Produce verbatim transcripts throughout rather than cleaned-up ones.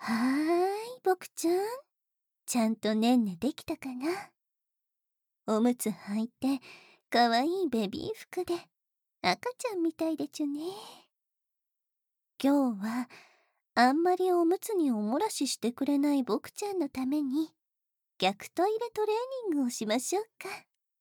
はーい、僕ちゃん。ちゃんとねんねできたかな。おむつ履いて、かわいいベビー服で、赤ちゃんみたいでちゅね。今日は、あんまりおむつにおもらししてくれない僕ちゃんのために、逆トイレトレーニングをしましょうか。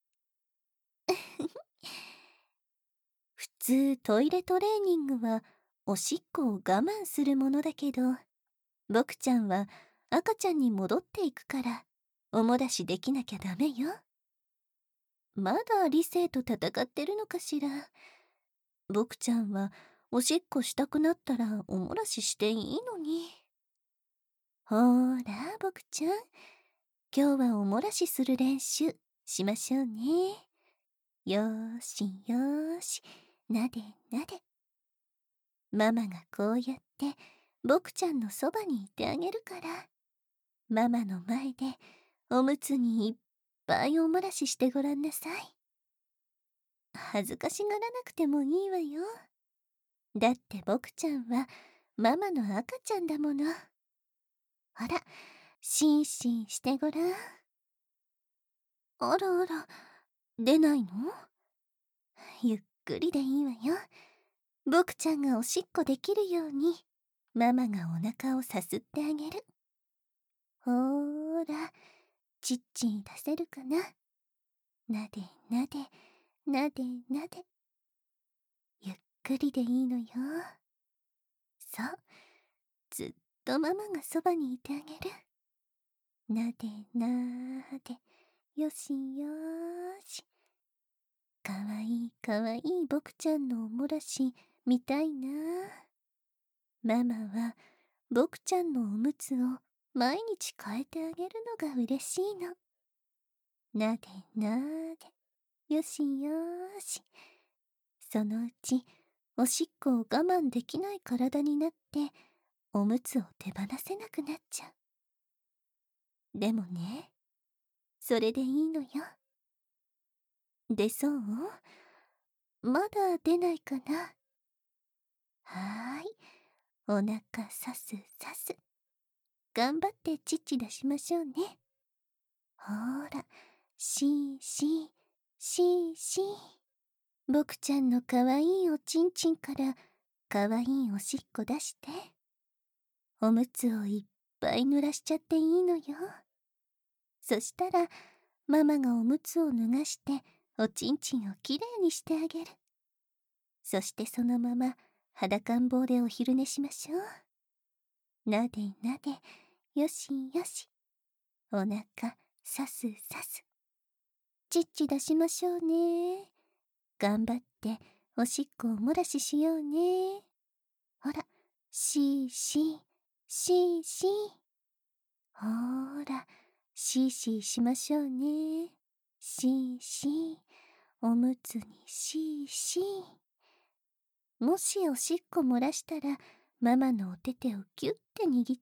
普通トイレトレーニングは、おしっこを我慢するものだけど、僕ちゃんは赤ちゃんに戻っていくから、おもらしできなきゃダメよ。まだ理性と戦ってるのかしら。僕ちゃんはおしっこしたくなったらおもらししていいのに。ほーら僕ちゃん、今日はおもらしする練習しましょうね。よーしよーし、なでなで。ママがこうやって僕ちゃんのそばにいてあげるから、ママの前でおむつにいっぱいおもらししてごらんなさい。恥ずかしがらなくてもいいわよ。だって僕ちゃんはママの赤ちゃんだもの。ほら、シンシンしてごらん。あらあら、出ないの？ゆっくりでいいわよ。僕ちゃんがおしっこできるように、ママがお腹をさすってあげる。ほーら、ちっちん出せるかな。なでなで、なでなで。ゆっくりでいいのよ。そう、ずっとママがそばにいてあげる。なでなで、よしよーし。かわいいかわいい僕ちゃんのおもらし見たいな。ママは僕ちゃんのおむつを毎日変えてあげるのが嬉しいの。なでなで、よしよーし。そのうちおしっこを我慢できない体になっておむつを手放せなくなっちゃう。でもね、それでいいのよ。出そう？まだ出ないかな。はーい。お腹さすさす。頑張ってチッチ出しましょうね。ほーら、しーしー、しーしー。僕ちゃんのかわいいおちんちんからかわいいおしっこ出して。おむつをいっぱい濡らしちゃっていいのよ。そしたら、ママがおむつを脱がしておちんちんをきれいにしてあげる。そしてそのまま裸ん坊でお昼寝しましょう。なでなで、よしよし。お腹さすさす。ちっち出しましょうね。頑張っておしっこを漏らししようね。ほら、しーしー、しーしー。ほーら、しーしーしましょうね。しーしー、おむつにしーしー。もしおしっこ漏らしたら、ママのお手手をギュッて握って。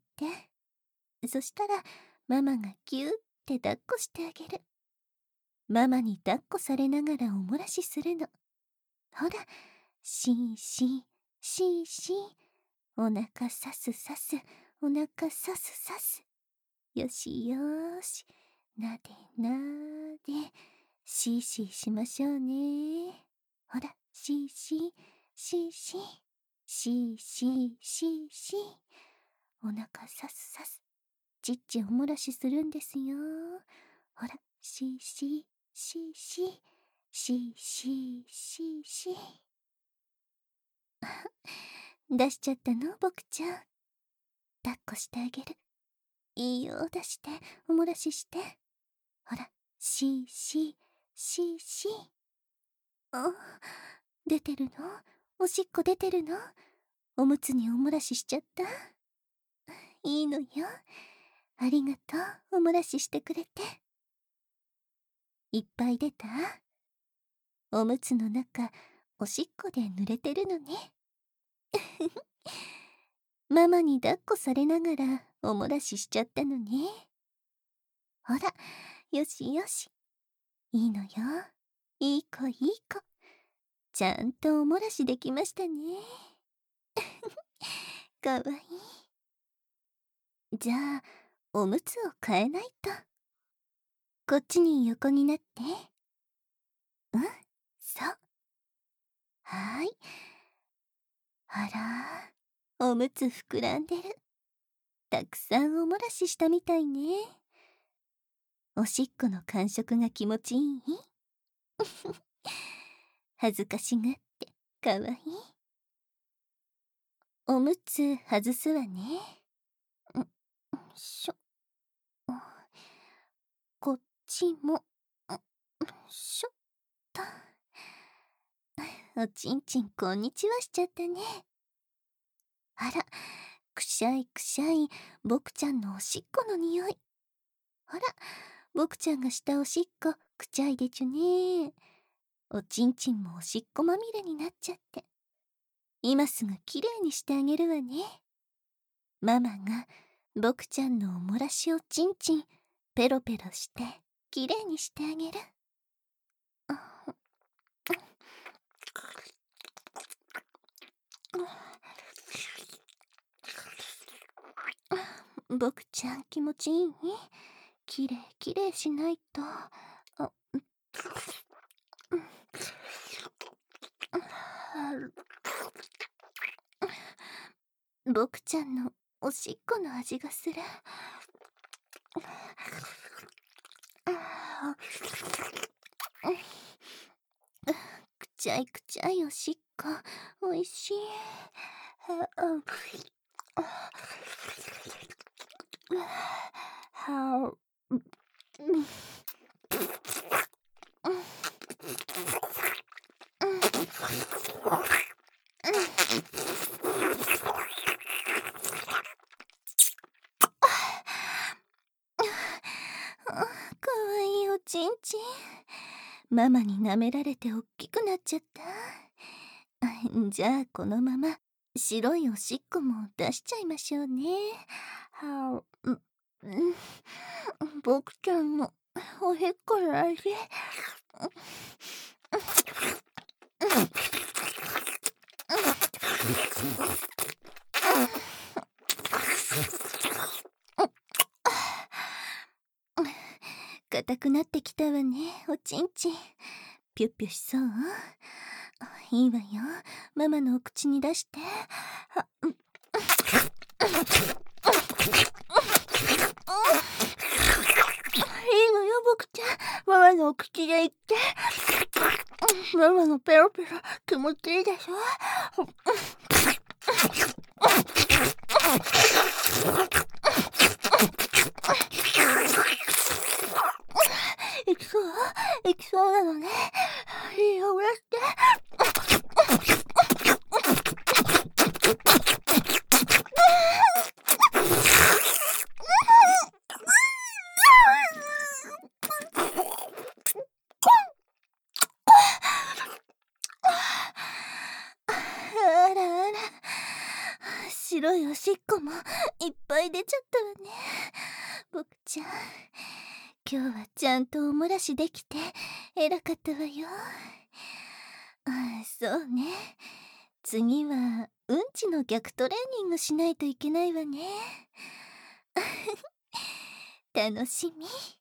そしたら、ママがギュッて抱っこしてあげる。ママに抱っこされながらおもらしするの。ほら、しーしー、しーしー。お腹さすさす、お腹さすさす。よしよーし。なでなで。しーしーしましょうね。ほら、しーしー、しーしー。しーしー、しーしー。お腹さすさす。ちっちおもらしするんですよ。ほら、しーしー、しーしー。しーしー、しーしー。出しちゃったの僕ちゃん。抱っこしてあげる。いいよ出して、おもらしして。ほら、しーしー、しーしー。あ、出てるの？おしっこ出てるの？おむつにおもらししちゃった？いいのよ。ありがとう、おもらししてくれて。いっぱい出た？おむつの中、おしっこで濡れてるのね。ママに抱っこされながらおもらししちゃったのね。ほら、よしよし。いいのよ。いい子いい子。ちゃんとおもらしできましたね。かわいい。 じゃあ、おむつを替えないと。こっちに横になって。うん、そう。はーい。あら、おむつ膨らんでる。たくさんおもらししたみたいね。おしっこの感触が気持ちいい？恥ずかしがってかわいい。おむつ外すわね。ん、しょ。こっちも、んしょっと。おちんちんこんにちはしちゃったね。あら、くしゃいくしゃい、ボクちゃんのおしっこの匂い。あら、ボクちゃんがしたおしっこ、くちゃいでちゅね。おちんちんもおしっこまみれになっちゃって。今すぐきれいにしてあげるわね。ママが、ボクちゃんのおもらしおちんちん、ペロペロして、きれいにしてあげる。ボクちゃん気持ちいい？きれいきれいしないと。あボクちゃんのおしっこの味がする。くちゃいくちゃいおしっこおいしい。かわいいおちんちん。ママに舐められておっきくなっちゃった。じゃあこのまま白いおしっこも出しちゃいましょうね。はう、ん、ボクちゃんのおへっこの味。硬くなってきたわね、おちんちん。ぴゅっぴゅしそう？いいわよ、ママのお口に出して。はうんいいのよ、ボクちゃん。ママのお口で言って。ママのペロペロ気持ちいいでしょ。いきそういきそうなのね。いいよ、うらして。あらあら、白いおしっこもいっぱい出ちゃったわね。ボクちゃん、今日はちゃんとおもらしできて偉かったわよ。あ、そうね。次はうんちの逆トレーニングしないといけないわね。楽しみ。